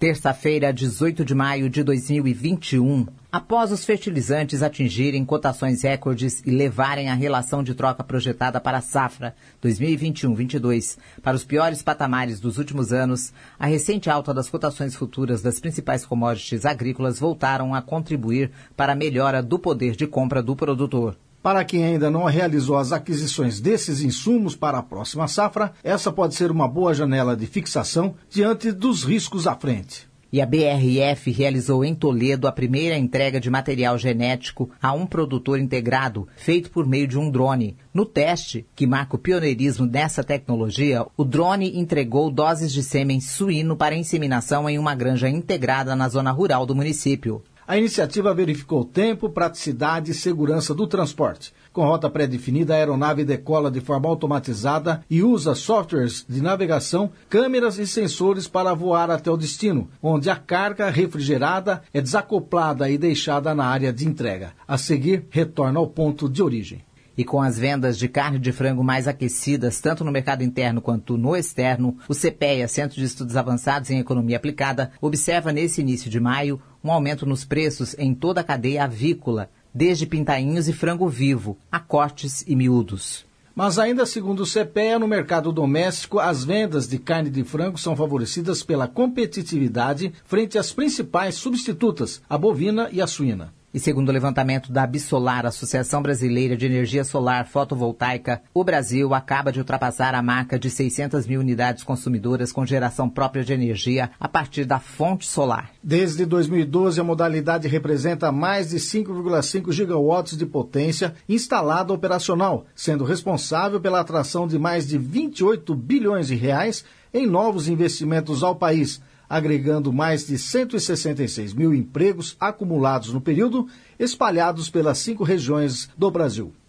Terça-feira, 18 de maio de 2021. Após os fertilizantes atingirem cotações recordes e levarem a relação de troca projetada para a safra 2021-22 para os piores patamares dos últimos anos, a recente alta das cotações futuras das principais commodities agrícolas voltaram a contribuir para a melhora do poder de compra do produtor. Para quem ainda não realizou as aquisições desses insumos para a próxima safra, essa pode ser uma boa janela de fixação diante dos riscos à frente. E a BRF realizou em Toledo a primeira entrega de material genético a um produtor integrado, feito por meio de um drone. No teste, que marca o pioneirismo dessa tecnologia, o drone entregou doses de sêmen suíno para inseminação em uma granja integrada na zona rural do município. A iniciativa verificou tempo, praticidade e segurança do transporte. Com rota pré-definida, a aeronave decola de forma automatizada e usa softwares de navegação, câmeras e sensores para voar até o destino, onde a carga refrigerada é desacoplada e deixada na área de entrega. A seguir, retorna ao ponto de origem. E com as vendas de carne de frango mais aquecidas, tanto no mercado interno quanto no externo, o CPEA, Centro de Estudos Avançados em Economia Aplicada, observa nesse início de maio um aumento nos preços em toda a cadeia avícola, desde pintainhos e frango vivo, a cortes e miúdos. Mas ainda segundo o CPEA, no mercado doméstico, as vendas de carne de frango são favorecidas pela competitividade frente às principais substitutas, a bovina e a suína. E segundo o levantamento da Absolar, Associação Brasileira de Energia Solar Fotovoltaica, o Brasil acaba de ultrapassar a marca de 600 mil unidades consumidoras com geração própria de energia a partir da fonte solar. Desde 2012, a modalidade representa mais de 5,5 gigawatts de potência instalada operacional, sendo responsável pela atração de mais de 28 bilhões de reais em novos investimentos ao país, agregando mais de 166 mil empregos acumulados no período, espalhados pelas 5 regiões do Brasil.